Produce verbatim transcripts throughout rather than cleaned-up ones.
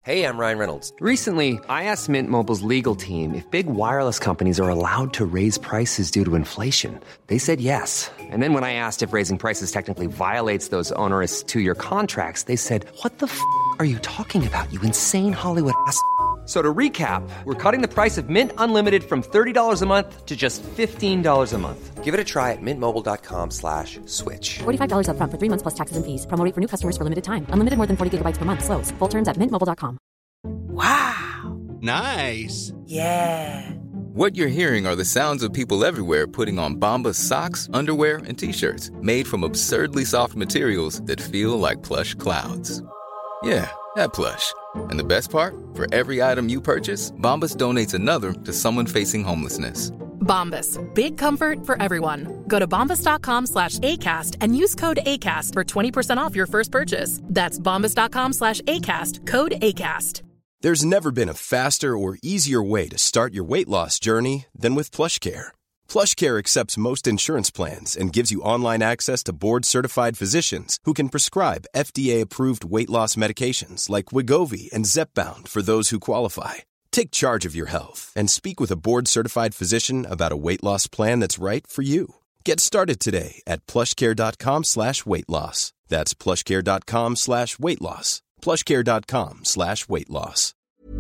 Hey, I'm Ryan Reynolds. Recently, I asked Mint Mobile's legal team if big wireless companies are allowed to raise prices due to inflation. They said yes. And then when I asked if raising prices technically violates those onerous two-year contracts, they said, what the f*** are you talking about, you insane Hollywood ass f- So to recap, we're cutting the price of Mint Unlimited from thirty dollars a month to just fifteen dollars a month. Give it a try at mintmobile.com slash switch. forty-five dollars up front for three months plus taxes and fees. Promo rate for new customers for limited time. Unlimited more than forty gigabytes per month. Slows full terms at mint mobile dot com. Wow. Nice. Yeah. What you're hearing are the sounds of people everywhere putting on Bombas socks, underwear, and T-shirts made from absurdly soft materials that feel like plush clouds. Yeah, that plush. And the best part? For every item you purchase, Bombas donates another to someone facing homelessness. Bombas. Big comfort for everyone. Go to bombas.com slash ACAST and use code ACAST for twenty percent off your first purchase. That's bombas.com slash ACAST. Code ACAST. There's never been a faster or easier way to start your weight loss journey than with PlushCare. PlushCare accepts most insurance plans and gives you online access to board-certified physicians who can prescribe F D A-approved weight loss medications like Wegovy and Zepbound for those who qualify. Take charge of your health and speak with a board-certified physician about a weight loss plan that's right for you. Get started today at plushcare.com slash weight loss. That's plushcare.com slash weight loss. plushcare.com slash weight loss.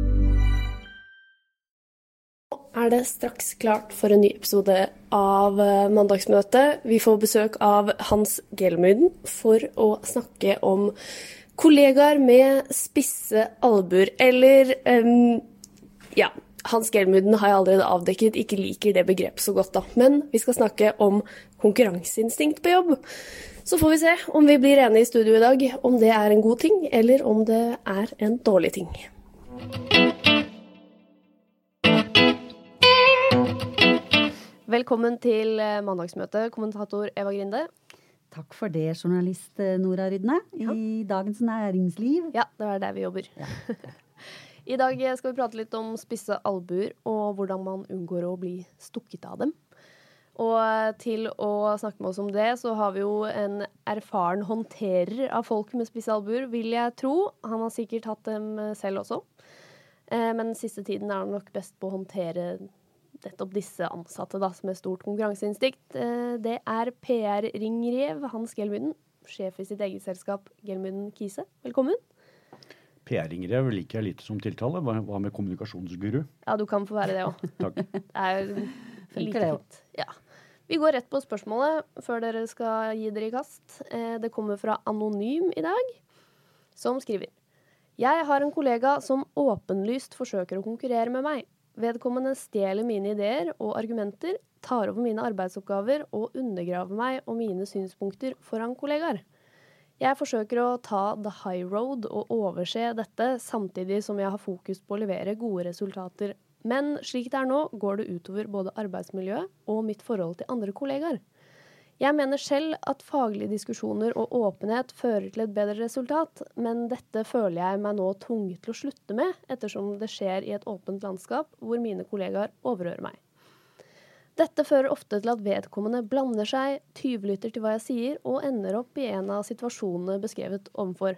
Er det straks klart for en ny episode av Mandagsmøtet. Vi får besøk av Hans Gelmuden for å snakke om kollegaer med spisse albuer, eller um, ja, Hans Gelmuden har jeg allerede avdekket, ikke liker det begrepet så godt da. Men vi skal snakke om konkurranseinstinkt på jobb. Så får vi se om vi blir enige i studio i dag, om det er en god ting, eller om det er en dårlig ting. Velkommen til Mandagsmøtet, kommentator Eva Grinde. Takk for det, journalist Nora Rydne, i ja. Dagens Næringsliv. Ja, det er der vi jobber. Ja. I dag skal vi prate litt om spisse albuer, og hvordan man unngår å bli stukket av dem. Og til å snakke med oss om det, så har vi jo en erfaren håndterer av folk med spisse albuer, vil jeg tro. Han har sikkert hatt dem selv også. Men den siste tiden er han nok best på å håndtere nettopp disse ansatte da, som er stort konkurranseinstinkt. Det er P R-ringrev Hans Gelmuden, sjef i sitt eget selskap Gelmuden Kise. Velkommen. P R-ringrev liker jeg litt som tiltale. Hva med kommunikasjonsguru? Ja, du kan få være det også. Takk. Det er like fint. Ja. Vi går rett på spørsmålet før dere skal gi dere i kast. Det kommer fra Anonym i dag, som skriver: Jeg har en kollega som åpenlyst forsøker å konkurrere med meg. Vedkommende stjeler mine ideer og argumenter, tar over mine arbeidsoppgaver og undergraver meg og mine synspunkter foran kollegaer. Jeg forsøker å ta the high road og overse dette, samtidig som jeg har fokus på å levere gode resultater. Men slik det er nå, går det utover både arbeidsmiljøet og mitt forhold til andre kollegaer. Jeg mener selv at faglige diskusjoner og åpenhet fører til et bedre resultat, men dette føler jeg meg nå tvunget til å slutte med, ettersom det skjer i et åpent landskap hvor mine kollegaer overhører meg. Dette fører ofte til at vedkommende blander seg, tyvlytter til hva jeg sier, og ender opp i en av situasjonene beskrevet ovenfor.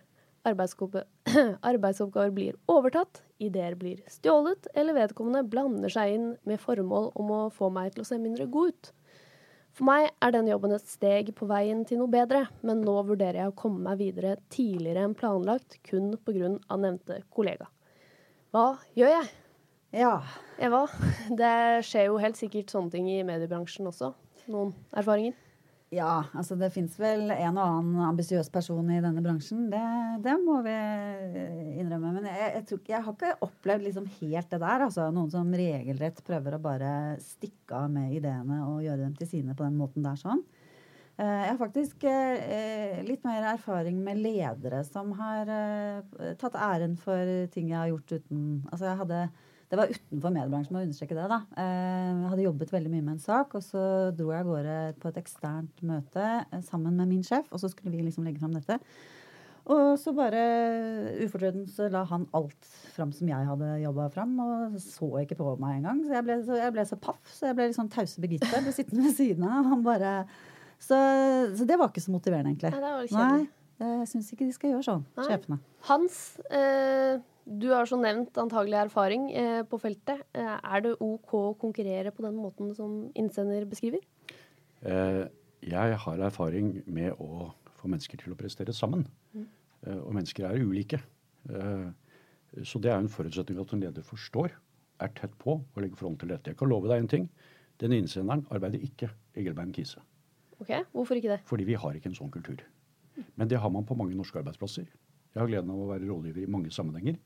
Arbeidsoppgaver blir overtatt, ideer blir stjålet, eller vedkommende blander seg inn med formål om å få meg til å se mindre god ut. For meg er den jobben et steg på veien til noe bedre, men nå vurderer jeg å komme meg videre tidligere enn planlagt, kun på grunn av nevnte kollega. Hva gjør jeg? Ja. Eva, det skjer jo helt sikkert sånne ting i mediebransjen også. Noen erfaringer? Ja, altså det finnes vel en og annen ambisiøs person i denne bransjen. Det, det må vi innrømme. Men jeg, jeg, tror, jeg har ikke opplevd liksom helt det der. Altså noen som regelrett prøver å bare stikke av med ideene og gjøre dem til sine på den måten der sånn. Jeg har faktisk litt mer erfaring med ledere som har tatt æren for ting jeg har gjort uten... Altså jeg hadde... Det var utenfor mediebransjen, må jeg understreke det da. Jeg hadde jobbet veldig mye med en sak, og så dro jeg av gårde på et eksternt møte sammen med min sjef, og så skulle vi liksom legge frem dette. Og så bare ufortrødent så la han alt frem som jeg hadde jobbet frem, og så ikke på meg en gang. Så jeg ble så, jeg ble så paff, så jeg ble litt sånn tause Birgitte, ble sittende ved siden av, han bare... Så, så det var ikke så motiverende egentlig. Nei, det var kjedelig. Nei, jeg synes ikke de skal gjøre sånn, Nei. Sjefene. Hans... Øh... Du har så nevnt antagelig erfaring eh, på feltet. Eh, er det ok å konkurrere på den måten som innsender beskriver? Eh, jeg har erfaring med å få mennesker til å prestere sammen. Mm. Eh, og mennesker er ulike. Eh, så det er en forutsetning at en leder forstår, er tett på og legger forhold til dette. Jeg kan love deg en ting. Den innsenderen arbeider ikke i Gelbein Kise. Ok, hvorfor ikke det? Fordi vi har ikke en sånn kultur. Men det har man på mange norske arbeidsplasser. Jeg har gleden av å være rådgiver i mange sammenhenger.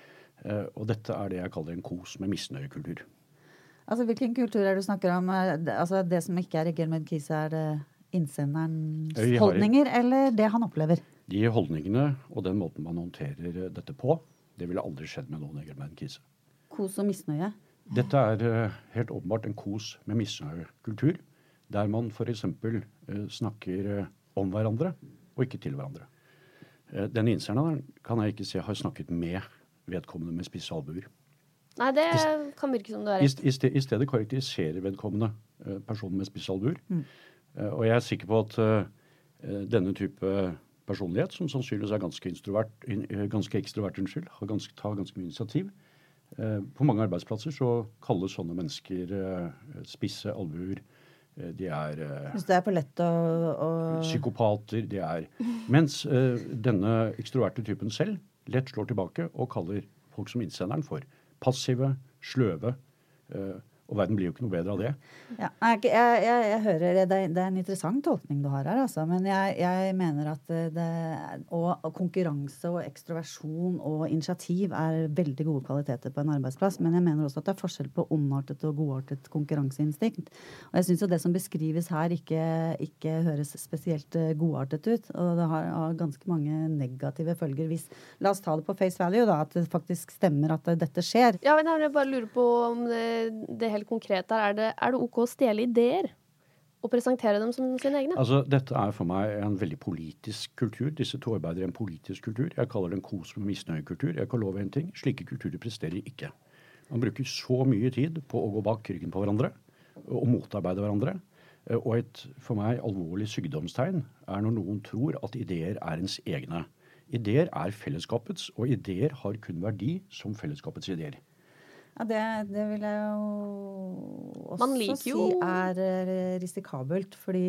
Uh, og dette er det jeg kaller en kos med misnøyekultur. Altså, hvilken kultur er det du snakker om? Altså, det som ikke er i Gelbein Kise, er det innsenderens har, holdninger, eller det han opplever? De holdningene og den måten man håndterer dette på, det ville aldri skjedd med noen i Gelbein Kise. Kos og misnøye? Dette er uh, helt åpenbart en kos med misnøyekultur, der man for eksempel uh, snakker uh, om hverandre og ikke til hverandre. Uh, den innsenderen kan jeg ikke se har snakket med vedkommende med spisse albuer. Nei, det kan virke som du er rett. I, i, sted, I stedet karakteriserer vedkommende uh, personen med spisse albuer. Mm. Uh, og jeg er sikker på at uh, denne type personlighet, som sannsynligvis er ganske, in, ganske ekstrovert, unnskyld, har ganske, tar ganske mye initiativ. Uh, på mange arbeidsplasser så kalles sånne mennesker uh, spisse albuer. Uh, de er uh, Hvis det er for lett å, å... psykopater. De er, mens uh, denne ekstroverte typen selv lett slår tilbake og kaller folk som innsenderen for passive, sløve, uh, og verden blir jo ikke noe bedre av det. Ja, jeg, jeg, jeg, jeg hører, det er, det er en interessant tolkning du har her, altså. Men jeg, jeg mener at det, og, og konkurranse og ekstroversjon og initiativ er veldig gode kvaliteter på en arbeidsplass, men jeg mener også at det er forskjell på ondartet og godartet konkurranseinstinkt. Og jeg synes jo det som beskrives her ikke, ikke høres spesielt godartet ut, og det har, har ganske mange negative følger. Hvis, la oss ta det på face value da, at det faktisk stemmer at dette skjer. Ja, men jeg bare lurer på om det, det helt konkret er, er det, er det ok å stjele ideer og presentere dem som sine egne? Altså, dette er for meg en veldig politisk kultur. Disse to arbeider i en politisk kultur. Jeg kaller det en kos med misnøyekultur. Jeg kan love en ting. Slike kulturer presterer ikke. Man bruker så mye tid på å gå bak ryggen på hverandre og motarbeide hverandre. Og et for meg alvorlig sykdomstegn er når noen tror at ideer er ens egne. Ideer er fellesskapets, og ideer har kun verdi som fellesskapets ideer. Ja, det, det vil jeg jo også jo... si er risikabelt, fordi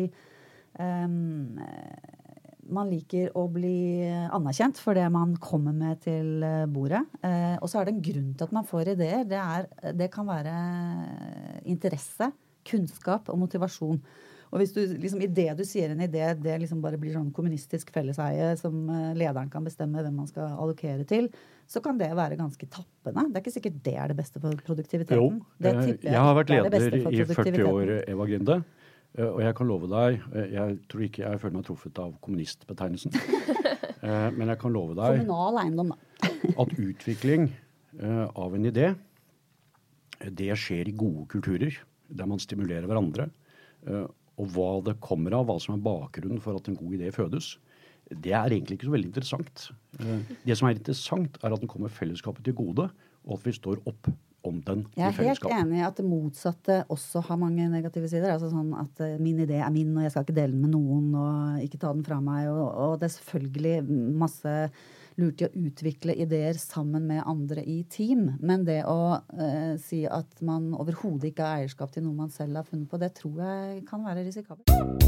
um, man liker å bli anerkjent for det man kommer med til bordet. Uh, og så er det en grunn til at man får ideer. Det, er, det kan være interesse, kunnskap og motivasjon. Og hvis du, liksom, i det du sier en idé, det liksom bare blir sånn kommunistisk felleseie som lederen kan bestemme hvem man skal allokere til, så kan det være ganske tappende. Det er ikke sikkert det er det beste for produktiviteten. Jo, det jeg, jeg har vært leder i førti år, Eva Grinde, og jeg kan love deg, jeg tror ikke jeg føler meg truffet av kommunistbetegnelsen, men jeg kan love deg kommunal eiendom, da. at utvikling av en idé, det skjer i gode kulturer, der man stimulerer hverandre, og hva det kommer av, hva som er bakgrunnen for at en god idé fødes, det er egentlig ikke så veldig interessant. Det som er interessant er at den kommer fellesskapet til gode, og at vi står opp om den i fellesskap. Jeg er helt enig i at det motsatte også har mange negative sider. Altså sånn at min idé er min, og jeg skal ikke dele den med noen, og ikke ta den fra meg. Og, og det er selvfølgelig masse lurt i å utvikle ideer sammen med andre i team. Men det å eh, si at man overhodet ikke har eierskap til noe man selv har funnet på, det tror jeg kan være risikabelt.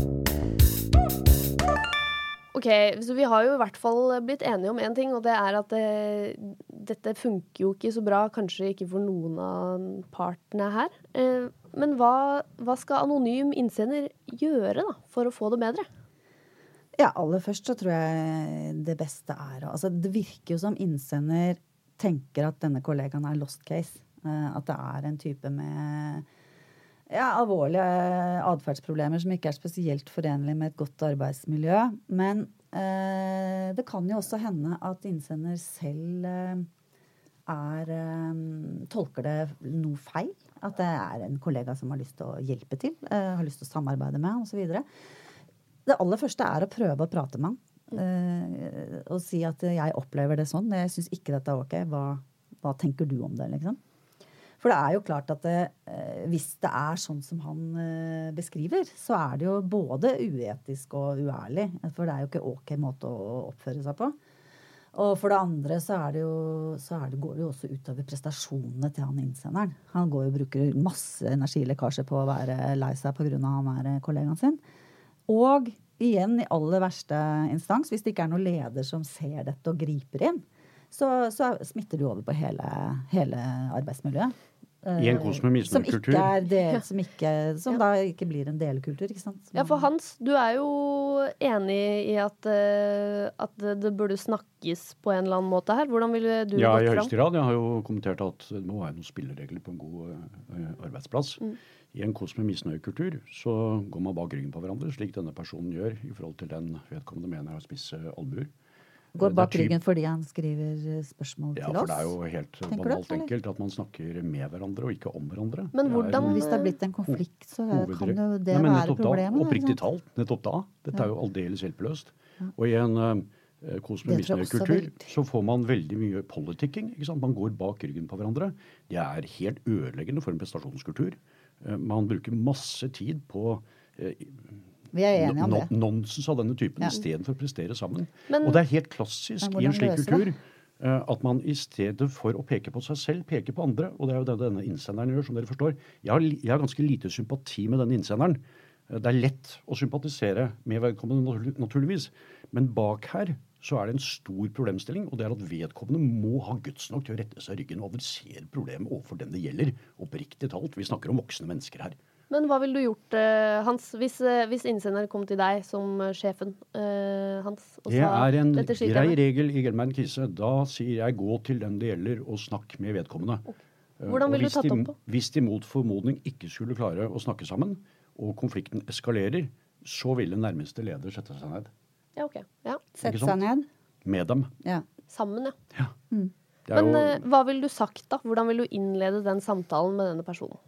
Ok, så vi har jo i hvert fall blitt enige om en ting, og det er at det, dette funker jo ikke så bra, kanskje ikke for noen av partene her. Eh, men hva, hva skal anonym innsender gjøre da, for å få det bedre? Ja, aller først så tror jeg det beste er, altså det virker jo som innsender tenker at denne kollegaen er lost case, eh, at det er en type med ja, alvorlige adferdsproblemer som ikke er spesielt forenlige med et godt arbeidsmiljø. Men eh, det kan jo også hende at innsender selv eh, er, eh, tolker det noe feil. At det er en kollega som har lyst til å hjelpe til, eh, har lyst til å samarbeide med, og så videre. Det aller første er å prøve å prate med han. Eh, og si at jeg opplever det sånn. Jeg synes ikke dette er ok. Hva, hva tenker du om det, liksom? For det er jo klart at det, eh, hvis det er sånn som han eh, beskriver, så er det jo både uetisk og uærlig. For det er jo ikke ok måte å oppføre seg på. Og for det andre så, er det jo, så er det, går det jo også utover prestasjonene til han innsenderen. Han går jo og bruker masse energilekkasje på å være lei seg på grunn av han er kollegaen sin. Og igjen i aller verste instans, hvis det ikke er noen leder som ser dette og griper inn, så, så smitter det over på hele, hele arbeidsmiljøet. I en kos med misnøyekultur. Som, ikke er del, som, ikke, som ja. Da ikke blir en delkultur, ikke sant? Som, ja, for Hans, du er jo enig i at, uh, at det burde snakkes på en eller annen måte her. Hvordan ville du ja, gått fram? Ja, i høyeste grad. Jeg har jo kommentert at det må være noen spilleregler på en god uh, arbeidsplass. Mm. I en kos med misnøyekultur så går man bak ryggen på hverandre, slik denne personen gjør i forhold til den vedkommende mener har spisse albuer. Går bak ryggen fordi han skriver spørsmål ja, til oss? Ja, for det er jo helt banalt enkelt at man snakker med hverandre og ikke om hverandre. Men hvordan... Hvis det har blitt en konflikt, så hovedre... kan jo det Nei, være problemet. Oppriktig talt, nettopp da. Dette ja. Er jo aldeles hjelpeløst. Ja. Og i en uh, kos med misnøyekultur så får man veldig mye politicking. Ikke sant? Man går bak ryggen på hverandre. Det er helt ødeleggende for en prestasjonskultur. Uh, man bruker masse tid på... Uh, Vi er enige om det. Nonsens av denne typen, ja. I stedet for å prestere sammen. Men, og det er helt klassisk i en slik kultur uh, at man i stedet for å peke på seg selv, peker på andre. Og det er jo det denne innsenderen gjør, som dere forstår. Jeg har, jeg har ganske lite sympati med denne innsenderen. Uh, det er lett å sympatisere med vedkommende, naturligvis. Men bak her så er det en stor problemstilling, og det er at vedkommende må ha guts nok til å rette seg ryggen og adressere problemet overfor den det gjelder. Oppriktig talt, vi snakker om voksne mennesker her. Men hva ville du gjort, uh, Hans, hvis, uh, hvis innsender kom til deg som uh, sjefen, uh, Hans, og det sa er en dette grei regel i Gelmein Kise. Da sier jeg gå til den det gjelder og snakk med vedkommende. Okay. Hvordan ville du tatt opp på? Hvis de mot formodning ikke skulle klare å snakke sammen, og konflikten eskalerer, så vil den nærmeste leder sette seg ned. Ja, ok. Ja. Sette seg ned? Med dem. Ja. Sammen, ja. Ja. Mm. Men jo... uh, hva ville du sagt da? Hvordan ville du innlede den samtalen med denne personen?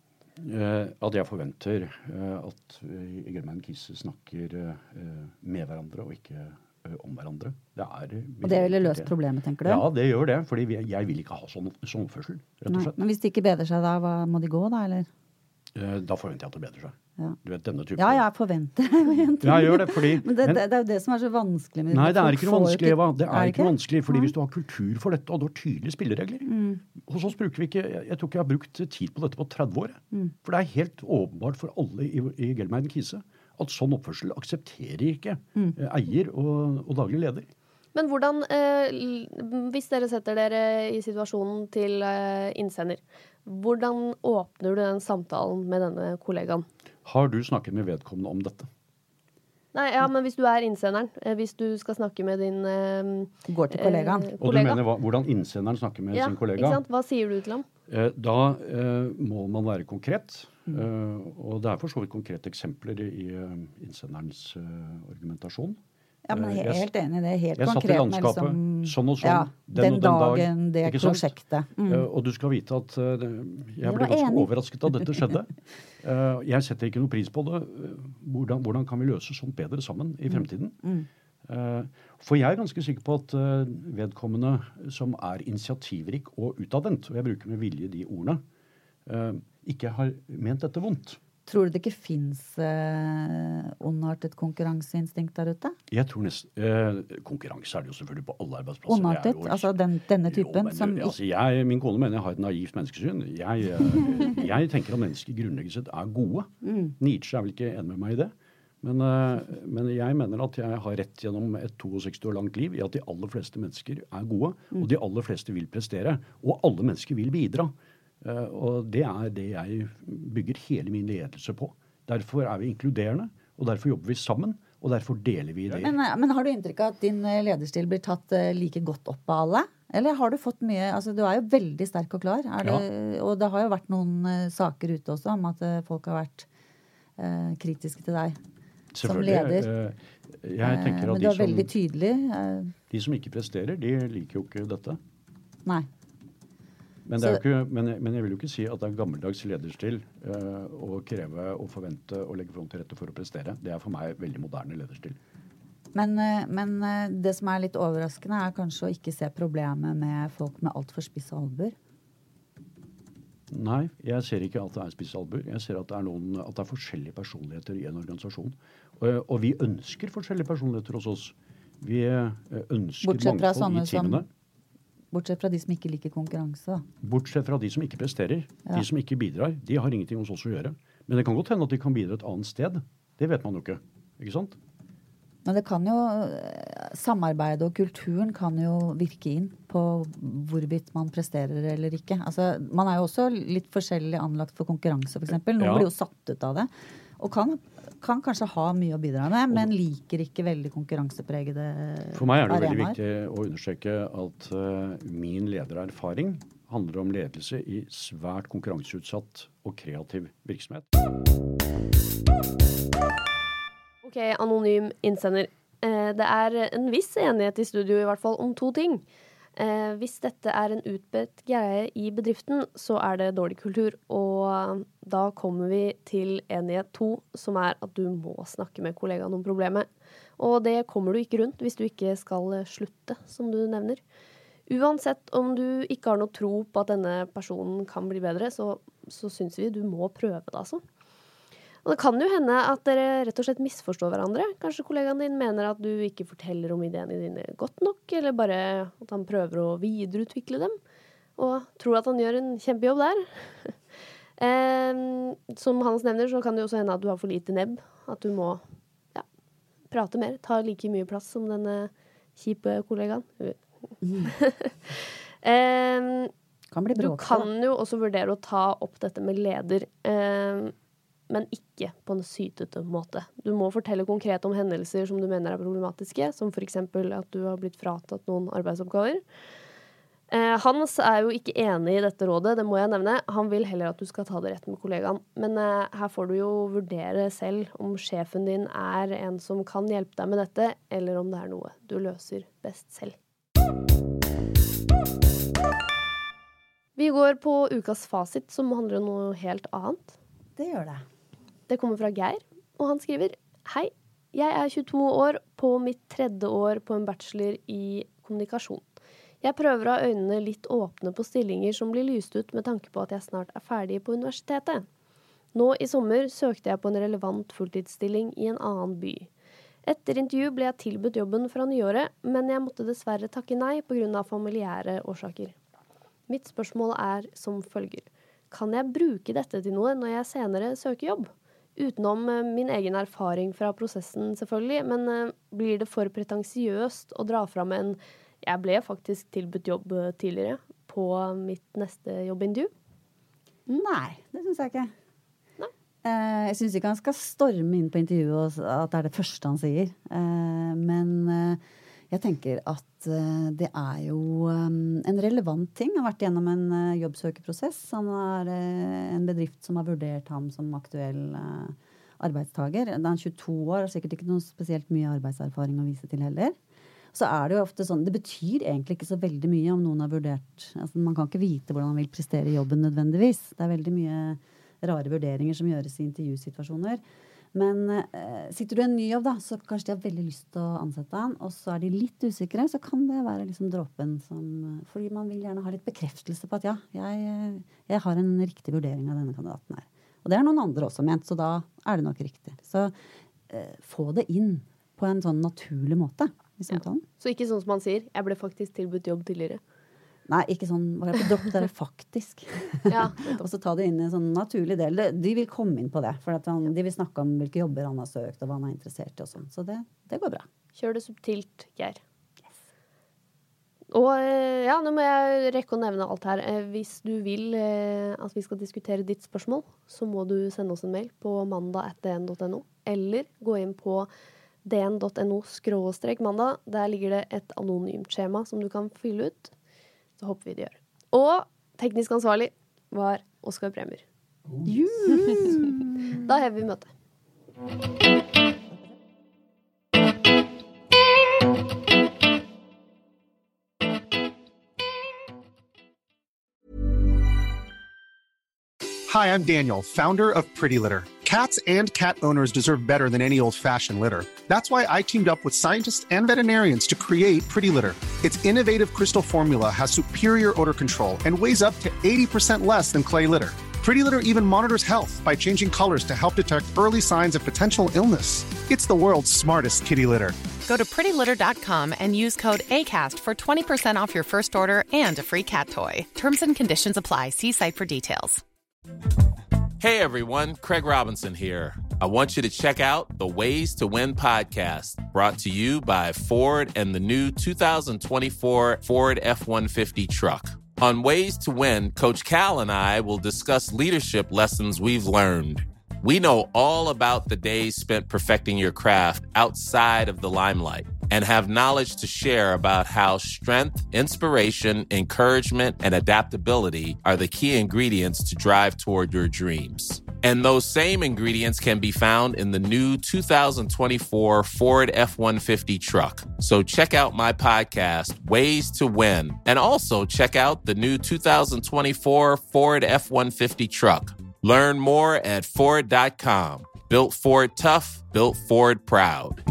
Uh, at jeg forventer uh, at uh, Gelmein Kise snakker uh, med hverandre og ikke uh, om hverandre. Det er, uh, og det ville løst problemet, tenker du? Ja, det gjør det, fordi vi, jeg vil ikke ha sånn, sånn oppførsel, rett og slett. Nei, men hvis de ikke bedrer seg da, hva, må de gå da, eller? Uh, da forventer jeg at det bedrer seg. Ja. Du vet, denne typen. Ja, jeg forventer. Ja, jeg gjør det, fordi... Men det, det, det er jo det som er så vanskelig. Med nei, det er ikke noe vanskelig, Eva. Det er, er ikke noe vanskelig, fordi hvis du har kultur for dette, og du har tydelige spilleregler. Mm. Hos oss bruker vi ikke, jeg, jeg tror ikke jeg har brukt tid på dette på tretti år. Mm. For det er helt åpenbart for alle i, i Gelmein Kise at sånn oppførsel aksepterer ikke mm. eh, eier og, og daglig leder. Men hvordan, eh, hvis dere setter dere i situasjonen til eh, innsender, hvordan åpner du den samtalen med denne kollegaen? Har du snakket med vedkommende om dette? Nei, ja, men hvis du er innsenderen, eh, hvis du skal snakke med din eh, Går til kollegaen. Eh, og du mener hva, hvordan innsenderen snakker med ja, sin kollega? Ikke sant? Hva sier du til ham? Eh, da eh, må man være konkret. Mm. Eh, og det er for så vidt konkrete eksempler i uh, innsenderens uh, argumentasjon. Ja, men jeg er helt enig i det. Helt jeg konkret. Jeg satt i landskapet, liksom, sånn og sånn. Ja, den, den, og den dagen, dag, det prosjektet. Mm. Uh, og du skal vite at uh, det, jeg ble ganske enig. overrasket da dette skjedde. uh, jeg setter ikke noe pris på det. Hvordan, hvordan kan vi løse sånt bedre sammen i fremtiden? Mm. Uh, for jeg er ganske sikker på at uh, vedkommende som er initiativrik og utadvendt, og jeg bruker med vilje de ordene, uh, ikke har ment dette vondt. Tror du det ikke finnes eh, ondartet konkurranseinstinkt der ute? Jeg tror nesten, eh, konkurranse er det jo selvfølgelig på alle arbeidsplasser. Ondartet? Jo, altså den, denne typen? Jo, men, som... altså, jeg, min kone mener jeg har et naivt menneskesyn. Jeg, eh, jeg tenker at mennesker grunnleggende sett er gode. Mm. Nietzsche er vel ikke enig med meg i det. Men, eh, men jeg mener at jeg har rett gjennom et sekstito år langt liv i at de aller fleste mennesker er gode, mm. og de aller fleste vil prestere. Og alle mennesker vil bidra. Uh, og det er det jeg bygger hele min ledelse på. Derfor er vi inkluderende, og derfor jobber vi sammen, og derfor deler vi ideer. Men, men har du inntrykk av at din lederstil blir tatt uh, like godt opp av alle? Eller har du fått mye, altså du er jo veldig sterk og klar, er det, ja. Og det har jo vært noen uh, saker ute også om at uh, folk har vært uh, kritiske til deg som leder. Uh, jeg tenker at men du er veldig tydelig. Uh, de som ikke presterer, de liker jo ikke dette. Nei. Men, det er jo ikke, men, men jeg vil jo ikke si at det er gammeldags lederstil uh, å kreve og forvente og legge front til rette for å prestere. Det er for meg veldig moderne lederstil. Men, uh, men uh, det som er litt overraskende er kanskje å ikke se problemet med folk med alt for spisse albuer. Nei, jeg ser ikke at det er spisse albuer. Jeg ser at det er, noen, at det er forskjellige personligheter i en organisasjon. Og, og vi ønsker forskjellige personligheter hos oss. Vi ønsker Bortsett fra mangfold i sånne teamene. Som, bortsett fra de som ikke liker konkurranse. Bortsett fra de som ikke presterer. Ja. De som ikke bidrar, de har ingenting hos oss å gjøre. Men det kan godt hende at de kan bidra et annet sted. Det vet man jo ikke. Ikke sant? Men det kan jo, samarbeidet og kulturen kan jo virke inn på hvorvidt man presterer eller ikke. Altså, man er jo også litt forskjellig anlagt for konkurranse, for eksempel. Noen Ja. blir jo satt ut av det. Og kan, kan kanskje ha mye å bidra med, men liker ikke veldig konkurransepregede arenaer. For meg er det veldig viktig å understreke at uh, min ledererfaring handler om ledelse i svært konkurranseutsatt og kreativ virksomhet. Ok, anonym innsender. Eh, det er en viss enighet i studio i hvert fall om to ting. Eh, hvis dette er en utbredt greie i bedriften, så er det dårlig kultur. Og da kommer vi til enighet to, som er at du må snakke med kollegaen om problemet. Og det kommer du ikke rundt hvis du ikke skal slutte, som du nevner. Uansett om du ikke har noe tro på at denne personen kan bli bedre, så, så synes vi du må prøve det, altså. Og det kan jo hende at dere rett og slett misforstår hverandre. Kanskje kollegaen din mener at du ikke forteller om ideene dine godt nok, eller bare at han prøver å videreutvikle dem, og tror at han gjør en kjempejobb der. eh, som Hans nevner, så kan det jo også hende at du har for lite nebb, at du må ja, prate mer, ta like mye plass som denne kjipe kollegaen. eh, kan bli du bråk, kan jo også vurdere å ta opp dette med leder, eh, men ikke på en sytete måte. Du må fortelle konkret om hendelser som du mener er problematiske, som for eksempel at du har blitt fratatt noen arbeidsoppgaver. Eh, Hans er jo ikke enig i dette rådet, det må jeg nevne. Han vil heller at du skal ta det rett med kollegaen. Men eh, her får du jo vurdere selv om sjefen din er en som kan hjelpe deg med dette, eller om det er noe du løser best selv. Vi går på ukas fasit, som handler om noe helt annet. Det gjør det. Det kommer fra Geir, og han skriver: Hei, jeg er tjueto år på mitt tredje år på en bachelor i kommunikasjon. Jeg prøver å ha øynene litt åpne på stillinger som blir lyst ut med tanke på at jeg snart er ferdig på universitetet. Nå i sommer søkte jeg på en relevant fulltidsstilling i en annen by. Etter intervju ble jeg tilbudt jobben fra nyåret, men jeg måtte dessverre takke nei på grunn av familiære årsaker. Mitt spørsmål er som følger: Kan jeg bruke dette til noe når jeg senere søker jobb? Utenom min egen erfaring fra prosessen selvfølgelig, men blir det for pretensiøst å dra fram en jeg ble faktisk tilbudt jobb tidligere på mitt neste jobbintervju? Mm. Nei, det synes jeg ikke. Nei. Eh, jeg synes ikke han skal storme inn på intervjuet og at det er det første han sier. Eh, men eh, jeg tenker at eh, det er jo um, en relevant ting. Han har vært gjennom en uh, jobbsøkeprosess. Han har uh, en bedrift som har vurdert ham som aktuell uh, arbeidstager. Da han er tjueto år, har sikkert ikke noe spesielt mye arbeidserfaring å vise til heller. Så er det jo ofte sånn, det betyr egentlig ikke så veldig mye om noen har vurdert. Altså, man kan ikke vite hvordan han vil prestere i jobben nødvendigvis. Det er veldig mye rare vurderinger som gjøres i intervjusituasjoner. Men eh, sitter du i en ny jobb da, så kanskje de har veldig lyst til å ansette han, og så er de litt usikre, så kan det være liksom dråpen som, fordi man vil gjerne ha litt bekreftelse på at ja, jeg, jeg har en riktig vurdering av denne kandidaten her. Og det er noen andre også ment, så da er det nok riktig. Så eh, få det inn på en sånn naturlig måte i samtalen. Ja. Så ikke sånn som man sier, jeg ble faktisk tilbudt jobb tidligere. Nei, ikke sånn, hva er det på dropp, det er faktisk. Ja, og så ta det inn i en sånn naturlig del. De vil komme inn på det, for at han, de vil snakke om hvilke jobber han har søkt, og hva han er interessert i og sånn. Så det, det går bra. Kjør det subtilt, Geir. Yes. Og ja, nå må jeg rekke å nevne alt her. Hvis du vil at vi skal diskutere ditt spørsmål, så må du sende oss en mail på mandag at d n punktum no, eller gå inn på d n punktum no skråstrek mandag. Der ligger det et anonymt skjema som du kan fylle ut. Så håper vi det gjør. Og teknisk ansvarlig var Oskar Bremer. Da hever vi møtet. Hi, I'm Daniel, founder of Pretty Litter. Cats and cat owners deserve better than any old-fashioned litter. That's why I teamed up with scientists and veterinarians to create Pretty Litter. Its innovative crystal formula has superior odor control and weighs up to eighty percent less than clay litter. Pretty Litter even monitors health by changing colors to help detect early signs of potential illness. It's the world's smartest kitty litter. Go to pretty litter dot com and use code ACAST for twenty percent off your first order and a free cat toy. Terms and conditions apply. See site for details. Hey everyone, Craig Robinson here. I want you to check out the Ways to Win podcast, brought to you by Ford and the new two thousand twenty-four Ford F one fifty truck. On Ways to Win, Coach Cal and I will discuss leadership lessons we've learned. We know all about the days spent perfecting your craft outside of the limelight and have knowledge to share about how strength, inspiration, encouragement, and adaptability are the key ingredients to drive toward your dreams. And those same ingredients can be found in the new two thousand twenty-four Ford F one fifty truck. So check out my podcast, Ways to Win, and also check out the new two thousand twenty-four Ford F one fifty truck. Learn more at Ford dot com. Built Ford tough, built Ford proud.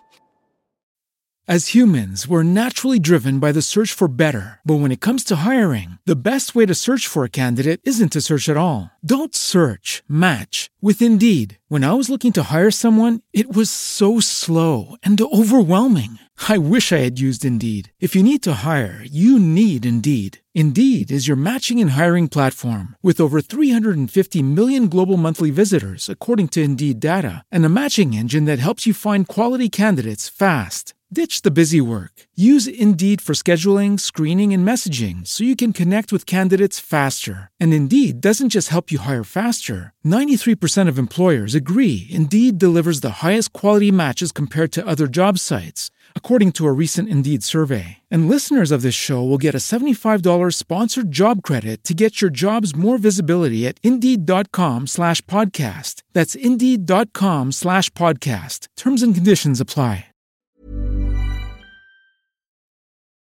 As humans, we're naturally driven by the search for better. But when it comes to hiring, the best way to search for a candidate isn't to search at all. Don't search, match with Indeed. When I was looking to hire someone, it was so slow and overwhelming. I wish I had used Indeed. If you need to hire, you need Indeed. Indeed is your matching and hiring platform with over three hundred fifty million global monthly visitors, according to Indeed data, and a matching engine that helps you find quality candidates fast. Ditch the busy work. Use Indeed for scheduling, screening, and messaging so you can connect with candidates faster. And Indeed doesn't just help you hire faster. ninety-three percent of employers agree Indeed delivers the highest quality matches compared to other job sites, according to a recent Indeed survey. And listeners of this show will get a seventy-five dollars sponsored job credit to get your jobs more visibility at Indeed.com slash podcast. That's Indeed.com slash podcast. Terms and conditions apply.